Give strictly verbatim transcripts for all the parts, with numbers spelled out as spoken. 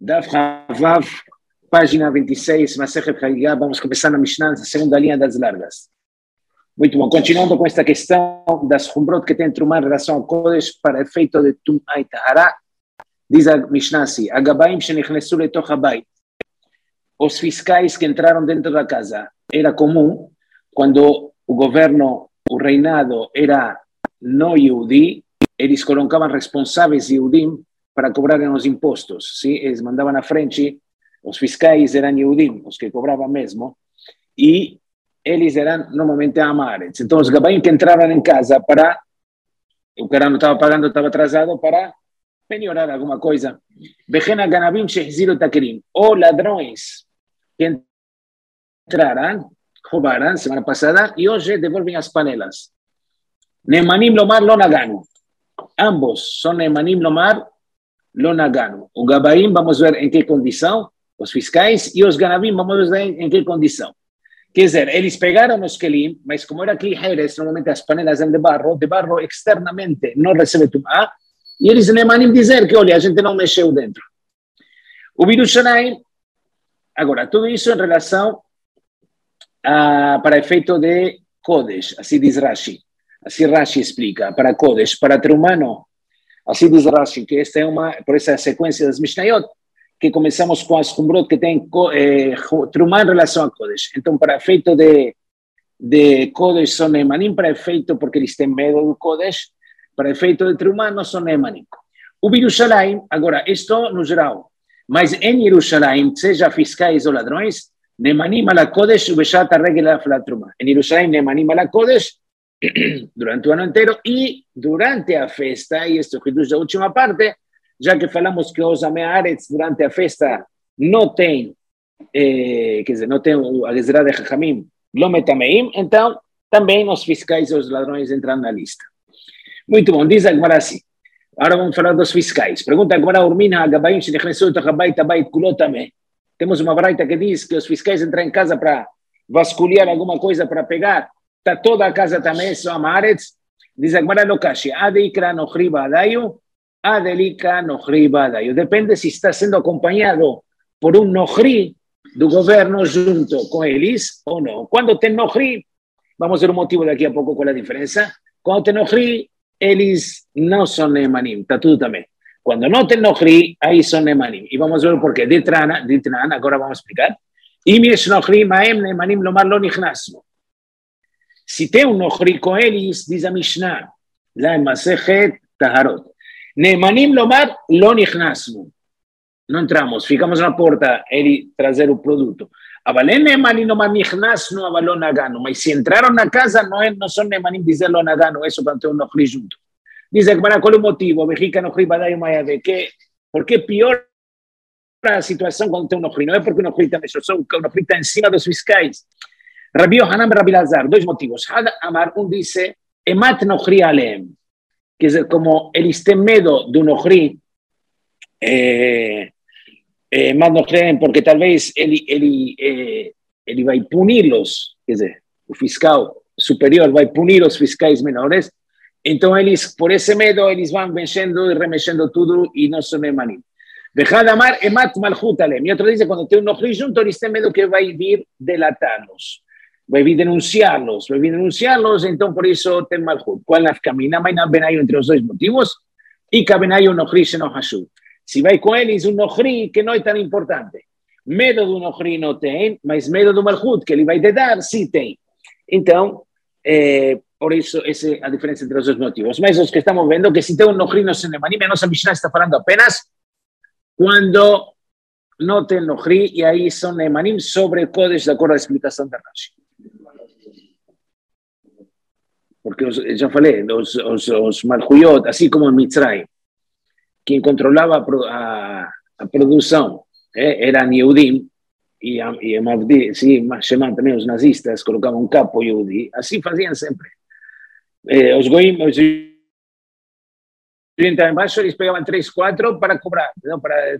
Daf Havav, página vinte e seis, Masechet Hagigah, vamos começar na Mishnah, a segunda linha das largas. Muito bom, continuando com esta questão das Humbrot que tem Trumá em relação ao Kodesh para efeito de Tum'a e Tahara, diz a Mishnah assim, Agabaim shenichnesu letoch habayit, os fiscais que entraram dentro da casa, era comum, quando o governo, o reinado era não Yehudi, eles colocavam responsáveis Yehudim para cobrarem os impostos, sim? Eles mandavam na frente, os fiscais eram Yehudim, os que cobravam mesmo, e eles eram normalmente Amaretz. Então os Gabaim que entravam em casa para, o cara não estava pagando, estava atrasado, para penhorar alguma coisa. Bechena Ganabim Shehziru Takerim, ou ladrões que entraram, roubaram semana passada, e hoje devolvem as panelas. Nemanim Lomar Lonaganu. Ambos são Nemanim Lomar Lonaganu. O Gabaim, vamos ver em que condição, os fiscais, e os Ganabim, vamos ver em que condição. Quer dizer, eles pegaram os Kelim, mas como era Kli Heres, normalmente as panelas eram de barro, de barro externamente não recebe Tum'a, e eles Nemanim dizer que, olha, a gente não mexeu dentro. O Birushalayim, agora, tudo isso em relação a, para efeito de Kodesh, assim diz Rashi. Assim Rashi explica, para Kodesh, para Trumano, assim diz Rashi, que esta é uma, por essa sequência das Mishnayot, que começamos com as Humbrot que tem eh, Trumá em relação a Kodesh. Então, para efeito de, de Kodesh são Nemanim, para efeito, porque eles têm medo do Kodesh, para efeito de Trumá não são Nemanim. O Birushalayim, agora, isto no geral, mas em Yerushalayim, seja fiscais ou ladrões, Nemanim ala Kodesh, o Beshat arregel la Trumá. Em Yerushalayim, Nemanim ala Kodesh, durante o ano inteiro, e durante a festa, e isto reduz a última parte, já que falamos que os Amearetz durante a festa não tem, eh, quer dizer, não tem a Gezerá de Chachamim, Lometameim, então também os fiscais e os ladrões entram na lista. Muito bom, diz a Gemara assim. Agora vamos falar dos fiscais. Pergunta a Gemara, Urmina, Agabaim, Shenichnesu, Tachabayit, Abayit, Kulotame. Temos uma braita que diz que os fiscais entram em casa para vasculhar alguma coisa para pegar. Está toda a casa também, são Amearetz. Diz a Gemara, Lokashi, Adeikra Nochriba Adayu, Adelika Nohri Badayu. Depende se está sendo acompanhado por um Nohri do governo junto com eles ou não. Quando tem Nohri, vamos ver o motivo daqui a pouco qual é a diferença. Quando tem Nohri, eles não são Nemanim, está tudo também. Quando não tem Nohri, aí são Nemanim. E vamos ver o porquê. Ditran, Ditran, agora vamos explicar. Im Nohri Maem Nemanim Lomar Lo Nichnasnu. Se tem um Nohri com eles, diz a Mishnah, lá em Masechet Taharot. Nemanim Lomar Lo Nichnasnu. Não entramos, ficamos na porta, ele trazer o produto. Avalé Nemanim Lomar Nichnasnu Avaló Nagano. Mas se entraram na casa, não, é, não são Nemanim dizer Lo Nagano, isso quando tem um Nohri junto. Diz que para qual é o motivo? Vejica Nohri Badayu Mayade. Que, porque pior a situação quando tem um Nohri. Não é porque o Nohri está o Nohri está em cima dos fiscais. Rabi Yohanan e Rabi Lazar, dois motivos. Had Amar, um disse, Emat Nohri Aleem. Quer dizer, como eles têm medo do Nohri, eh, eh, mais Nohri, porque talvez ele, ele, eh, ele vai puni-los, quer dizer, o fiscal superior vai punir os fiscais menores, então eles, por esse medo, eles vão vencendo e remexendo tudo e não são Nemanim. Vejad amar emat malchut alem. E outro diz, quando tem um Nohri junto, eles têm medo que vai vir delatá-los. Vai vir denunciá-los, vai vir denunciá-los, então por isso tem malchut. Qual é a caminha? Mas não benaio entre os dois motivos, e que benaio Nohri se não hashud. Se vai com eles um Nohri que não é tão importante. Medo do Nohri não tem, mas medo do malchut que ele vai te dar, sim tem. Então, eh, por isso, essa é a diferença entre os dois motivos. Mas os que estamos vendo, que se tem um Nohri no Nemanim, a nossa Mishnah está falando apenas quando não tem Nohri, e aí são Nemanim sobre Kodesh, de acordo com a explicação da Rashi. Porque os, já falei, os, os, os Malchuyot, assim como em Mitzrayim, quem controlava a, a, a produção eh, era Yehudim, e, e Mavdi, sim, chamam também os nazistas, colocavam um capo Yehudi, assim faziam sempre. Eh, os Goim, os entravam embaixo, eles pegavam três, quatro para cobrar, não para...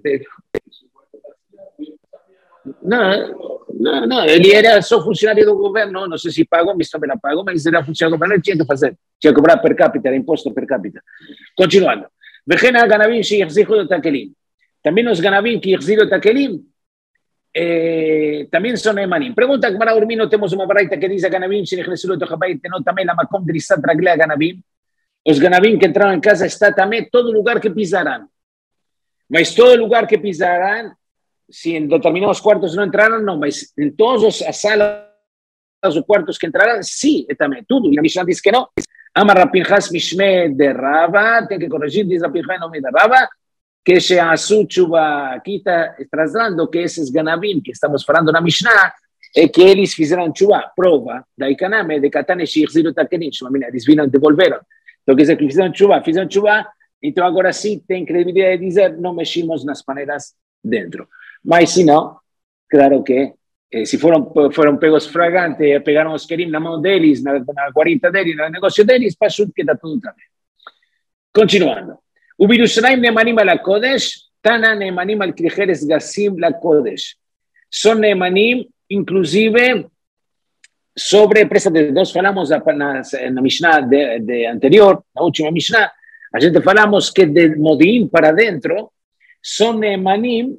Não, não, não, ele era só funcionário do governo, não sei se pagou, mas também não pagou, mas era funcionário do governo, ele tinha que fazer, tinha que cobrar per capita, era imposto per capita. Continuando. También los ganabim que exilio takelim, eh, también son emanim. Pregunta que para dormir no tenemos una baraita que dice ganabim, si necesito tojabai, no también la macom drisat raglea ganabim. Los ganabim que entraron en casa está también todo lugar que pisarán. Mas todo lugar que pisarán, si en determinados cuartos no entraron, no, mas en todos los salas o cuartos que entrarán, sí, también, todo. Y la Mishnah dice que no. Amar Rapinjas Mishme de Raba, tiene que corregir, dice Rapinjas no me de Raba, que se hace chuva, aquí está trazando que ese es ganabim, que estamos falando na Mishnah, e que eles fizeram chuva, prova, da Ikaname, de Katane Shirziru Takenin, eles viram, devolveram. Então, quer dizer que fizeram chuva, fizeram chuva, então agora sim tem credibilidade de dizer, não meximos nas panelas dentro. Mas se não, claro que, eh, se foram, foram pegos fragantes, pegaram os kerim na mão deles, na, na guarita deles, no negócio deles, passou que está tudo também. Continuando. O Birushalayim Neemanim la Kodesh, Tana Neemanim al Kricheres Gassim la Kodesh. Son Neemanim, inclusive, sobre, presta atenção, nós falamos na, na, na Mishnah de, de anterior, na última Mishnah, a gente falamos que de Modi'in para dentro, são Neemanim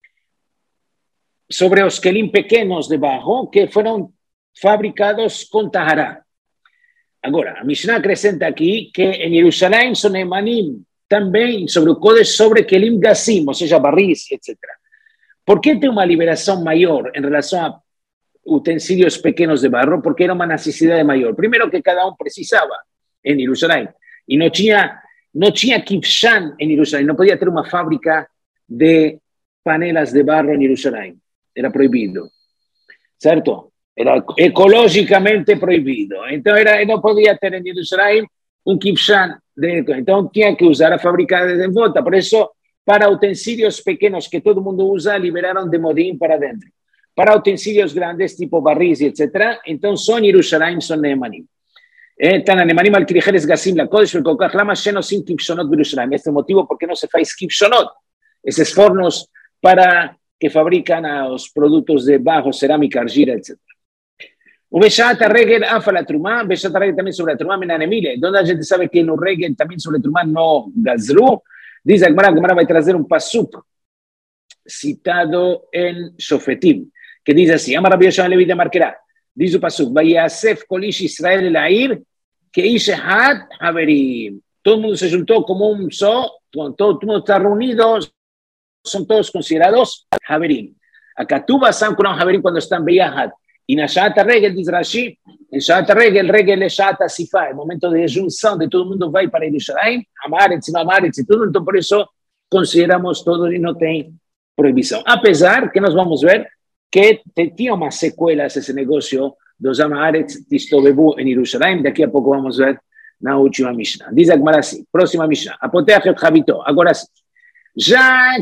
sobre os kelim pequenos debaixo, que foram fabricados com Tahará. Agora, a Mishnah acrescenta aqui que em Jerusalém são Neemanim também sobre o Kodesh, sobre kelim gassim, ou seja, barris, etcétera. Por que tem uma liberação maior em relação a utensílios pequenos de barro? Porque era uma necessidade maior. Primeiro que cada um precisava em Jerusalém. E não tinha, não tinha kivshan em Jerusalém. Não podia ter uma fábrica de panelas de barro em Jerusalém. Era proibido. Certo? Era ecologicamente proibido. Então, era, não podia ter em Jerusalém um kivshan. De, então, tinha que usar a fábrica de volta. Por isso, para utensílios pequenos que todo mundo usa, liberaram de Modi'in para dentro. Para utensílios grandes, tipo barris, etcétera, então só em Jerusalém são Neemanim. Tana Neemanim al Kricheres Gassim la Kodesh, porque o Kachlama Sheno Sim Kivshonot Jerusalém. Este é o motivo porque não se faz Kivshonot, esses fornos para que fabricam os produtos de barro, cerâmica, argila, etcétera. O Beshat HaRegel afa la Trumá, Beshat HaRegel também sobre a Trumá, Menanemile, onde a gente sabe que no Regel também sobre a Trumá no Gazru, diz a Gemara, a Gemara vai trazer um pasuk citado em Shofetim, que diz assim, Amar Rabbi Yoshua Levi de Marquerá, diz o pasuk, Vayasef kol ish Israel el ha'ir, que ish echad haverim. Todo mundo se juntou como um só, todo mundo está reunido, são todos considerados haverim. Acá tu vas a kulam haverim quando estão beyahad. E na Shat HaRegel, diz Rashi, em Shat HaRegel, Regel é Shat HaSifá, é o momento de junção, de todo mundo vai para Jerusalém, Amaretz, não Amaretz e tudo, então por isso consideramos todos e não tem proibição. Apesar que nós vamos ver que tinha umas sequelas esse negócio dos Amaretz Tistovebu em Jerusalém, daqui a pouco vamos ver na última Mishnah. Diz a Gemara assim, próxima Mishnah, Apoteach et Chavito, agora sim, já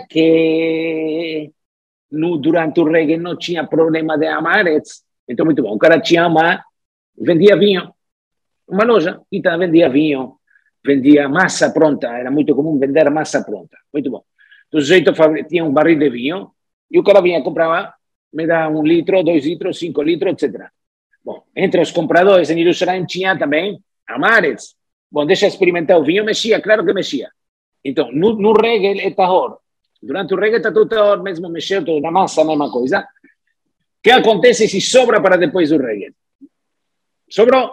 que no, durante o Regel não tinha problema de Amaretz, então muito bom, o cara tinha uma, vendia vinho, uma loja, e então vendia vinho, vendia massa pronta, era muito comum vender massa pronta, muito bom. Então o sujeito tinha um barril de vinho, e o cara vinha, comprava, me dá um litro, dois litros, cinco litros, etcétera. Bom, entre os compradores em Jerusalém tinha também Amaretz. Bom, deixa experimentar o vinho, mexia, claro que mexia. Então, no, no Regel é tahor. Durante o Regel está tudo tahor, mesmo mexer, toda na massa, a mesma coisa. O que acontece se sobra para depois do Regel? Sobrou,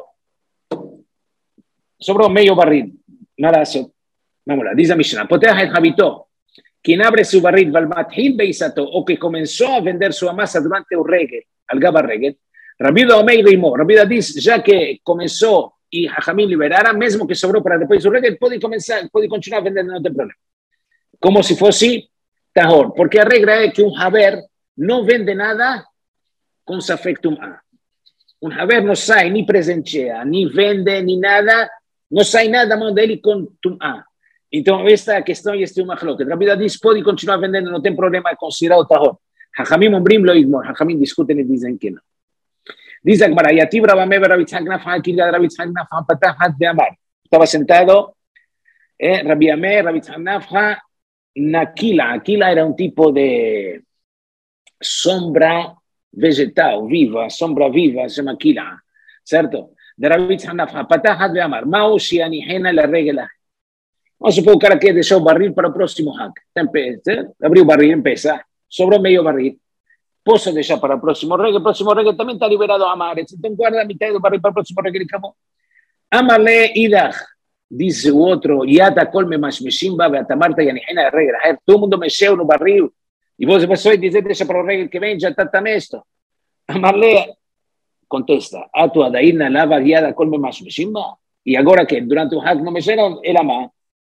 sobrou meio barril. Nada só. Vamos lá, diz a Mishnah. Poteach et Chavito. Quem abre seu barril, Valmathil Beisato, ou que começou a vender sua massa durante o Regel, Algaba Regel, Rabida Omei Reimó. Rabida diz, já que começou e Hachamim liberaram, mesmo que sobrou para depois do Regel, pode começar, pode continuar vendendo, não tem problema. Como se fosse tahor. Porque a regra é que um haver não vende nada com safek tum'ah. Um haver não sai, nem presenteia, nem vende, nem nada, não sai nada da mão dele com tum'ah. Então, esta é a questão e este é o machloket. Rabida diz, pode continuar vendendo, não tem problema, é considerado tahor. Hachamim ombrim lo igmor. Hachamim discutem e dizem que não. Diz a Gemara, Yativ Rabamé Rabbi Yitzhak Nafan, Kilgad Rabbi Yitzhak Nafan, Patahat de Amar. Estava sentado, eh, Rabbi Amé, Rabbi Yitzhak Nafan, na Kila. Aquila era um tipo de sombra vegetal, viva, sombra viva, se chama Kila, certo? De Rabbi Yitzhak Nafan, Patahat de Amar. Mao Shianihena la regla. Vamos supor que o cara quer deixar o barril para o próximo hack. Abriu o barril, empieza, sobrou meio barril. Posso deixar para o próximo reggae, o próximo reggae também está liberado a Amaretz, então guarda a metade do barril para o próximo reggae e acabou. Amale idach, diz o outro, Yata colme mas meximba, Beatamarta e Anihena reggae. Todo mundo mexeu no barril, e você vai dizer, deixa para o reggae que vem, já está tamesto. Amale contesta, a tua daína lava guiada colme mas meximba, e agora que durante o hack não mexeram, ela má.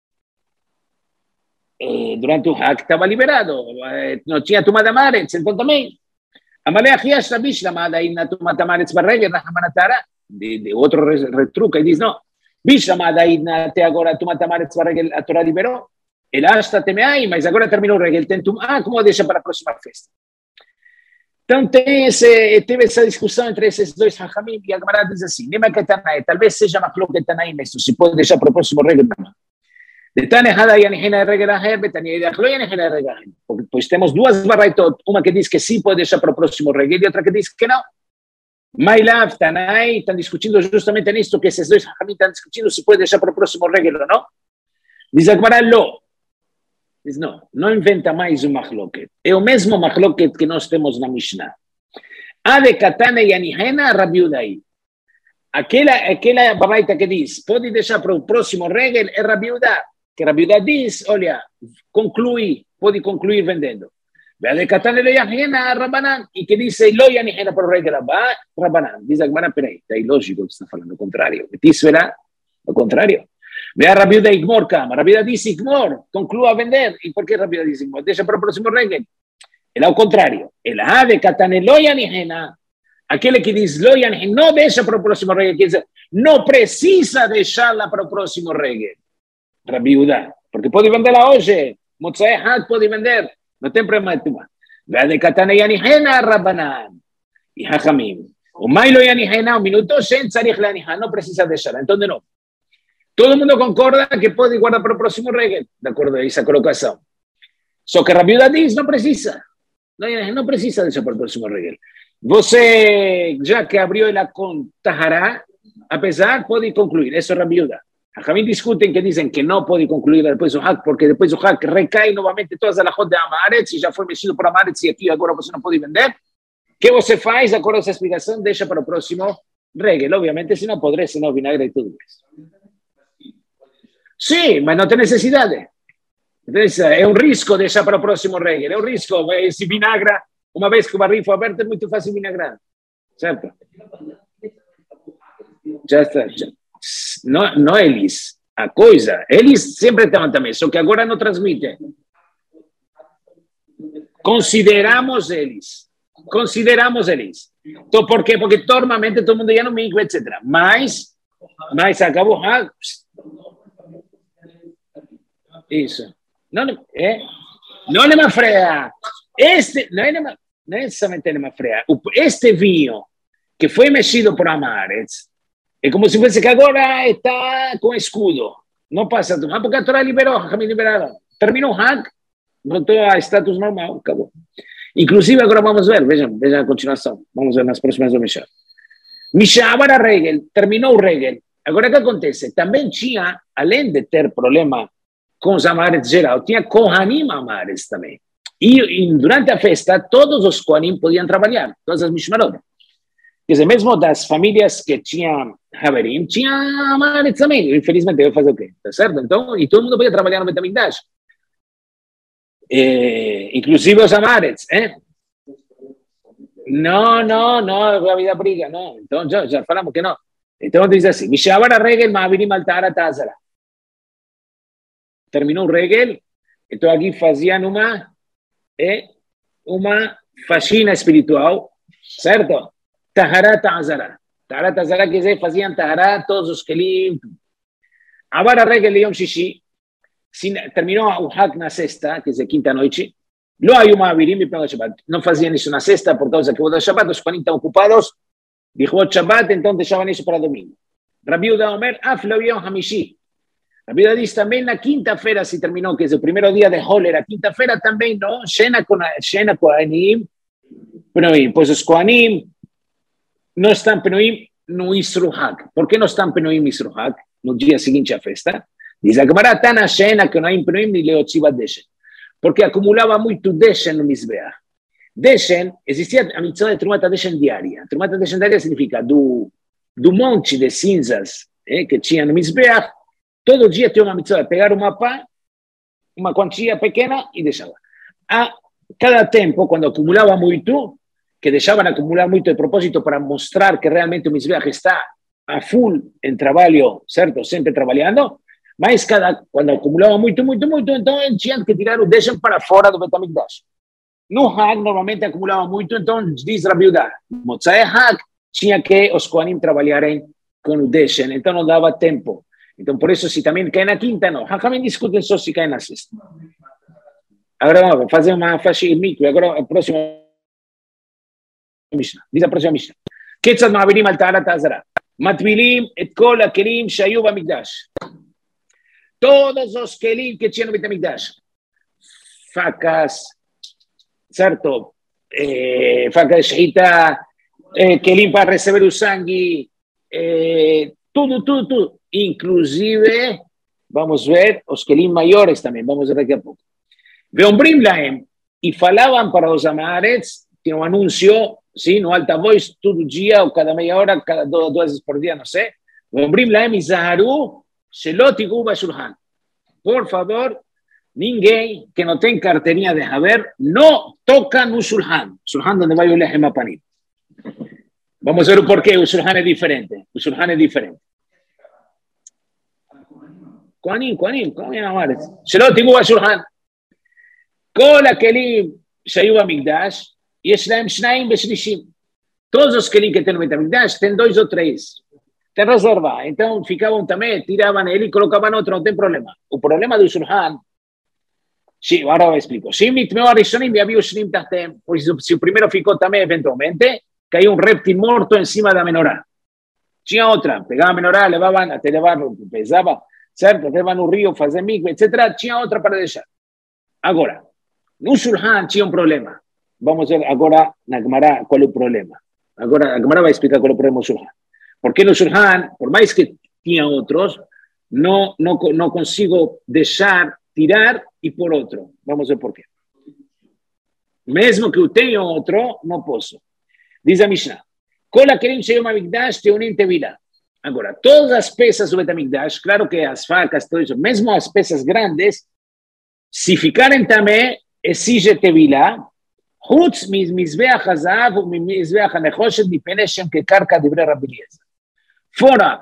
Eh, durante o hack estava liberado, eh, não tinha tomada Amaretz, então também. Amale achias sabish la mada ina tomada Amaretz barregel na Hamanatara, de, de outro retruca, e diz, não, bish la mada ina até agora tomada Amaretz barregel, a Torá liberou, ele acha temeai, mas agora terminou o regel, tem ah, como deixa para a próxima festa? Então tem esse, teve essa discussão entre esses dois hachamim, e a Gemara diz assim, Nema Ketanai, talvez seja machlok Ketanai, mas se pode deixar para o próximo regel, não. Pois temos duas barraitot, uma que diz que sim pode deixar para o próximo reggae e outra que diz que não. Mailav, Tanai, estão discutindo justamente nisso, que esses dois hachamim estão discutindo se pode deixar para o próximo reggae ou não. Diz a Gemara, não. Diz não, não inventa mais um machloket. É o mesmo machloket que nós temos na Mishnah. Ade Katana e Anihena Rabiudai. Aquela, aquela barraita que diz, pode deixar para o próximo reggae é Rabiudai. Que Rabiudá diz, olha, conclui, pode concluir vendendo. E que diz, lo yanihena para o rei de Rabanan. Diz a Gemara, peraí, está ilógico que está falando o contrário. Isso era o contrário. Ve a Rabiudá Igmor, cama. Rabiudá diz Igmor, conclua a vender. E por que Rabiudá diz Igmor? Deixa para o próximo rei. Era o contrário. El ave katane lo yanihena. Aquele que diz lo yanihena, não deixa para o próximo rei. Quer dizer, não precisa deixá-la para o próximo rei. Rabiudá, porque pode vendê-la hoje, Motzai Hag pode vender, não tem problema de tomar. Vede Katana Yanihena Rabanan e Hachamim. O Mailo Yanihena, um minuto, sem Tzarich Yanihena, não precisa deixar. Então, de novo, todo mundo concorda que pode guardar para o próximo reggae, de acordo com essa colocação. Só que Rabiudá diz, não precisa. Não, não precisa deixar para o próximo reggae. Você, já que abriu ela com Tahara, apesar, pode concluir. Isso é Rabiudá. A Jamim discutem que dizem que não pode concluir depois o hack, porque depois o hack recai novamente todas as alahot de Amaretz, e já foi mexido por Amaretz, e aqui agora você não pode vender. O que você faz, de acordo com essa explicação, deixa para o próximo reggae. Obviamente, se não poderia, senão vinagre e tudo isso. Sim, mas não tem necessidade. É um risco deixar para o próximo reggae. É um risco. Se vinagra, uma vez que o barril for aberto, é muito fácil vinagrar. Certo? Já está. Já. Não, não eles, a coisa, eles sempre estavam também, só que agora não transmitem. Consideramos eles, consideramos eles. Então, por quê? Porque normalmente todo mundo ia no micro, etcétera. Mas, mas acabou, ah, isso. Não, é, não é uma freia. Este, não é, uma, não é necessariamente uma freia. Este vinho que foi mexido por Amaretz, é como se fosse que agora está com escudo. Não passa tudo. Ah, porque a Torá liberou, a Jamim liberaram. Terminou o hack, voltou a status normal, acabou. Inclusive, agora vamos ver, vejam, vejam a continuação. Vamos ver nas próximas do Mishnah. Mishnah, agora regel, terminou o regel. Agora, o que acontece? Também tinha, além de ter problema com os Amaretz geral, tinha Kohanim Amaretz também. E, e durante a festa, todos os Kohanim podiam trabalhar, todas as Mishmarot. Quer dizer, mesmo das famílias que tinham Haverim, tinha Amaretz também. Infelizmente, eu fazer o quê? Tá certo? Então, e todo mundo podia trabalhar no Betamigdash. É, inclusive os Amaretz, eh? Não, não, não, a vida briga, não. Então, já, já falamos que não. Então, diz assim, Mishavara Regel, Ma'avirim Altara Tazara. Terminou o Regel, então aqui faziam uma, é, uma faxina espiritual, certo? Tahara Tazara. Tahara Tazara quer dizer, faziam Tahara todos os kelim. Agora a Regel Yom Shishi, terminou o hack na sexta, quer dizer, quinta noite, não há uma Ma'avirim e Pelo Shabbat. Não faziam isso na sexta por causa que o do Shabbat, os panim estão ocupados, dijo o Shabbat, então deixavam isso para domingo. Rabi Uda Omer, Af Lo Yom Hamishi. Rabi Uda diz também na quinta-feira se terminou, que é o primeiro dia de Holler, a quinta-feira também não, Shena Kohanim, Penoim, pois os Kohanim não estão Penoim no Isru Hag. Por que não estão Penoim no Isru Hag? No dia seguinte à festa? Diz a Gemara, tan llena que não imprimim ni leotziva deshen. Porque acumulava muito deshen no Mizbeach. Deshen, existia a mitzvah de Trumat HaDeshen diária. Trumat HaDeshen diária significa do, do monte de cinzas eh, que tinha no Mizbeach, todo dia tinha uma mitzvah de pegar uma pá, uma quantia pequena e deixava. A cada tempo, quando acumulava muito, que deixavam acumular muito de propósito para mostrar que realmente o Mizbeach está a full em trabalho, certo? Sempre trabalhando, mas cada, quando acumulava muito, muito, muito, então tinha que tirar o deshen para fora do Beit HaMikdash. No Hag, normalmente acumulava muito, então diz Rabi Yehuda, Motzai Hag, tinha que os Kohanim trabalharem com o deshen, então não dava tempo. Então, por isso, se também cai na quinta, não. Hachamim discutem só se cai na sexta. Agora vamos fazer uma faixa mikve. Agora, a próxima Mishnah. Diz a próxima Mishnah. Ketzad ma'avirim al ta'arat ha'azara. Matvilim et kol ha'kelim shayu b'mikdash. Todos os kelim que tinham no Beit HaMikdash. Facas, certo? Eh, faca de shechita, eh, kelim para receber o sangue, eh, tudo, tudo, tudo. Inclusive, vamos ver, os kelim maiores também, vamos ver daqui a pouco. Veombrim laem, e falavam para os amaretz, tinha um anúncio, sim, no alta voz, todo dia, ou cada meia hora, cada duas, duas vezes por dia, não sei. Veombrim laem e zaharu, shelot igu bashulhan. Por favor, ninguém que não tem carteirinha de haver, não toca no shulhan. Shulhan onde vai o lechem apanim. Vamos ver o porquê, o shulhan é diferente. O shulhan é diferente. Kohanim, Kohanim, Kohanim amaret. Shelot igu bashulhan. כל הכלים שהיו במקדש, יש להם שניים ושלישים. Todos os kelim que tem no Beit HaMikdash tem dois ou três. Tem reserva. Então ficavam também, tiravam ele e colocavam outro, não tem problema. O problema do Shulhan, agora eu explico. Se nitmeu arishonim e havia os shnim tahtem, pois se o primeiro ficou também, eventualmente, caiu um réptil morto em cima da menorá. Tinha outra, pegava a menorá, levavam, até levavam, pesava, certo? Levavam no rio, fazer mikve, etcétera. Tinha outra para deixar. Agora, no Shulhan tinha um problema. Vamos ver agora na Gemara qual é o problema. Agora a Gemara vai explicar qual é o problema do Shulhan. Porque no Shulhan, por mais que tinha outros, não, não, não consigo deixar, tirar e pôr outro. Vamos ver por quê. Mesmo que eu tenha outro, não posso. Diz a Mishnah. Kol hakelim sheyom hamikdash teunim tevila. Agora, todas as peças do Beit HaMikdash, claro que as facas, tudo isso, mesmo as peças grandes, se ficarem também, exige tevila, חוץ מזבח הזהב ומזבח הנחושת מפני שהם כקרקע דברי רבי אליעזר. פורה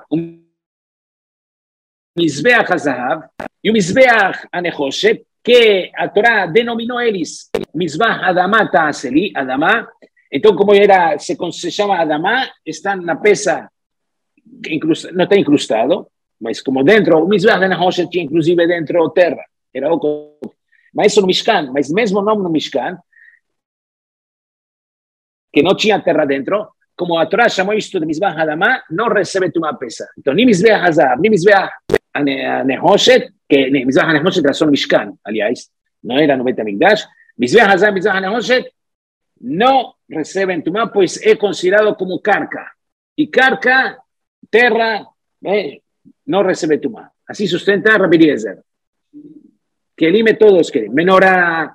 מזבח הזהב ומזבח הנחושת, que a Torá denominou eles Mizbah Adamá Ta'aseli, Adamá. Então, como era, se, se chama Adamá, está na peça, não está incrustado, mas como dentro, o Mizbah de Nahoshet tinha inclusive dentro terra, era o mas isso no Mishkan, mas mesmo nome no Mishkan, que não tinha terra dentro, como a Torá chamou isto de Mizbah Adamá, não recebe uma peça. Então, nem Mizbah Hazab, nem Mizbah Nehoshet, que Mizbah Nehoshet era só no Mishkan, aliás, não era no Beit HaMikdash, Mizbah Hazab, Mizbah Nehoshet, não recebem tumá, pois é considerado como carca. E carca, terra, eh, não recebe tumá. Assim sustenta Rabi Eliezer. Que elime todos, que menorá.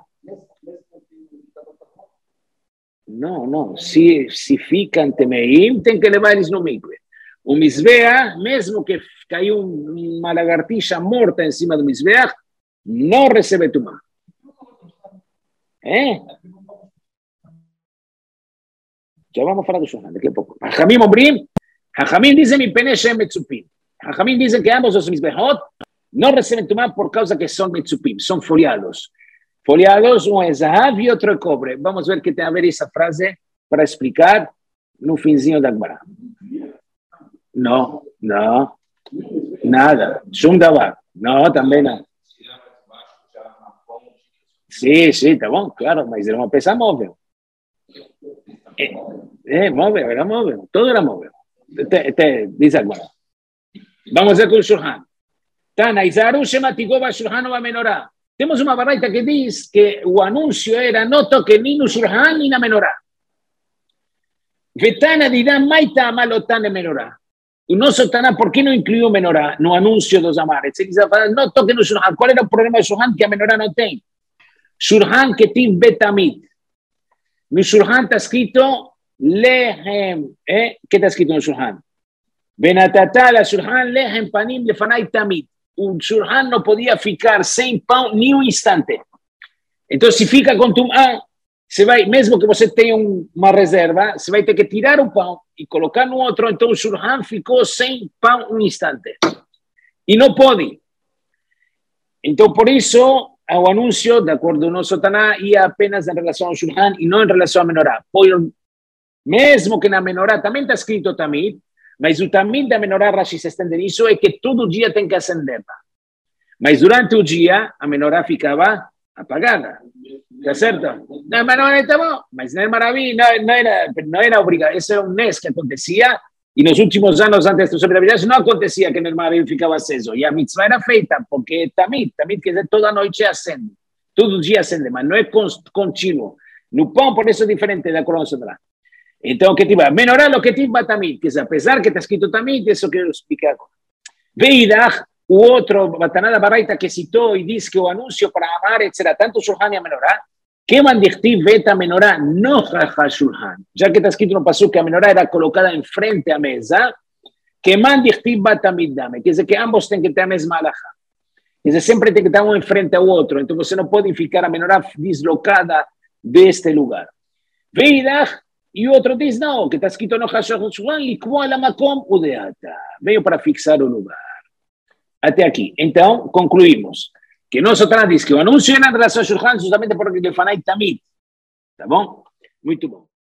Não, não. Se, se ficam temeim, tem que levar eles no mikve. O Mizbeach, mesmo que caiu uma lagartixa morta em cima do Mizbeach, não recebe tumá. É? Já vamos falar do Shulhan daqui a pouco. Hachamim Omrim, Hachamim dizem mipnei shehem metzupim. Hachamim dizem que ambos os Mizbehot não recebem tumá por causa que são metzupim, são folhados. Folhados, um é zahav e outro é cobre. Vamos ver que tem a ver essa frase para explicar no finzinho da Gemara. Não, não, nada. Shum davar. Não, também não. Sim, sim, tá bom, claro, mas era uma peça móvel. É, é móvel, era móvel. Tudo era móvel. Te, te, diz agora. Vamos ver com o Shulhan. Tana, Izaru shematigó ba Shulhan ba menorá. Temos uma baraita que diz que o anúncio era não toque nem no Shulhan nem na menorá. Vetana dirá maita malotane menorá. o nosso Taná, por que não incluiu menorá no anúncio dos amares? Eles falaram, não toque no Shulhan. Qual era o problema do Shulhan que a menorá não tem? Shulhan Ketiv Betamid. No Shulhan está escrito Lehem. Eh? O que está escrito no Shulhan? Benatata la Shulhan Lehem Panim Lefanai Tamid. O Shulhan não podia ficar sem pão nem um instante. Então, se fica com tumá, você vai, mesmo que você tenha um, uma reserva, você vai ter que tirar o pão e colocar no outro. Então, o Shulhan ficou sem pão um instante. E não pode. Então, por isso, o anúncio, de acordo com o nosso Taná, ia apenas em relação ao Shulhan e não em relação à menorá. Mesmo que na menorá também está escrito Tamid, mas o Tamid da menorá, Rashi se estende nisso, é que todo dia tem que acender. Mas durante o dia, a menorá ficava apagada. Está certo? Não, mas não era bom. Mas não era maravilha, não, não, era, não era obrigado. Esse era um Nes que acontecia, e nos últimos anos, antes do sobreviviente, não acontecia que o maravilha ficava aceso. E a mitzvah era feita, porque Tamid, Tamid quer dizer toda noite acende. Todo dia acende, mas não é contínuo. No pão, por isso é diferente da corona central. Então, que tipo, menorá o que tipo Tamid, que apesar que está escrito Tamid, isso que eu expliquei agora. Veidach, o outro, Batanada Baraita, que citou e diz que o anúncio para amar, etcétera, tanto Shulhan e a menorá, que mandichtiv veta menorá, não jaja Shulhan. Já que está escrito no passo que a menorá era colocada em frente à mesa, que mandichtiv batamid dame, quer dizer que ambos têm que ter a mesma alahá. Quer dizer, sempre tem que estar um em frente ao outro, então você não pode ficar a menorá deslocada deste lugar. Veidach, e o outro diz, não, que está escrito no jaja Shulhan, likvoa la makom udeata. Veio para fixar o lugar. Até aqui. Então, concluímos que nosso Taná diz que o anúncio é na relação ao Shulhan justamente porque ele fanai Tamid. Tá bom? Muito bom.